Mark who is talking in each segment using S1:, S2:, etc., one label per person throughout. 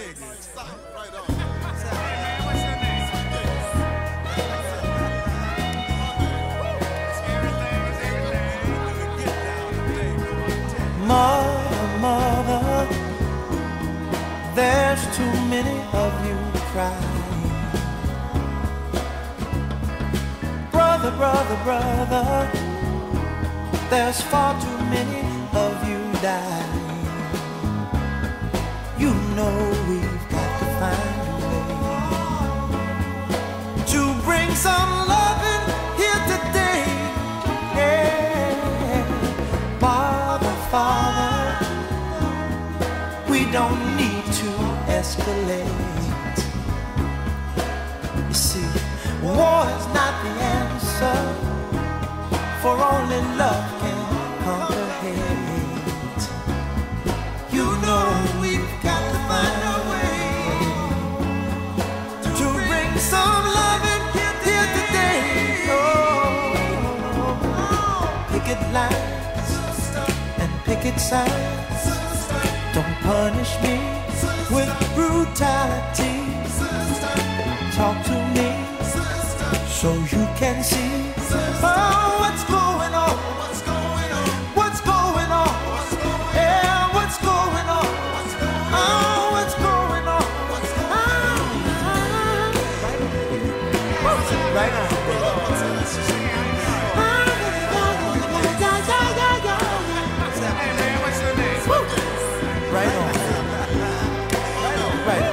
S1: Mother, mother, there's too many of you crying. Brother, brother, brother, there's far too many of you dying. You know we've got to find a way to bring some loving here today. Yeah. Father, Father, we don't need to escalate. You see, war is not the answer, for only love can conquer hate. You know we've got to find a way to bring some loving here today. Oh, picket lines and picket signs, don't punish me with brutality. Talk to me so you can see, oh, what's going on, what's going on, what's going on, yeah, what's going on, oh, what's going on, right on,
S2: Hey man, what's your name?
S1: right on, right on.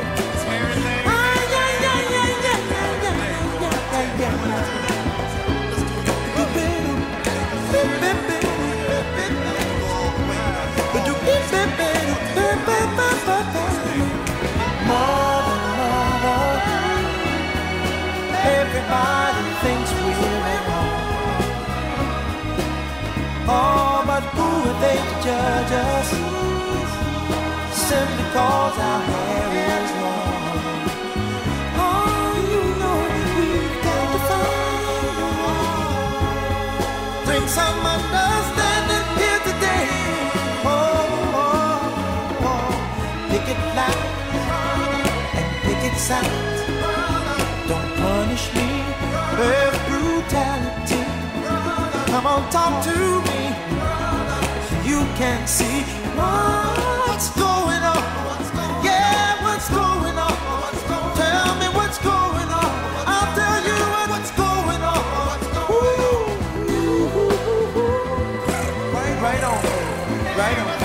S1: Everybody thinks we're at home. Oh, but who are they to judge us? Simply cause our hair is long. Oh, you know we've got to find a way. Bring some understanding here today. Oh, oh, oh. Picket lines and picket signs, don't punish me with brutality. Come on, talk to me so you can see what's going on. Yeah, what's going on? Tell me what's going on. I'll tell you what's going on. Ooh. Right on, right on.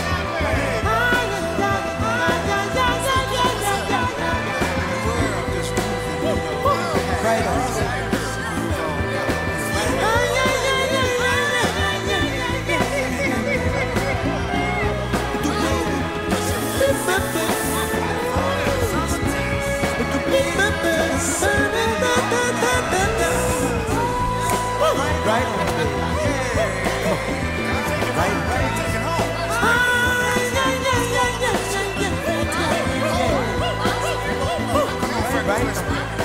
S1: Right on. Right on. Right on.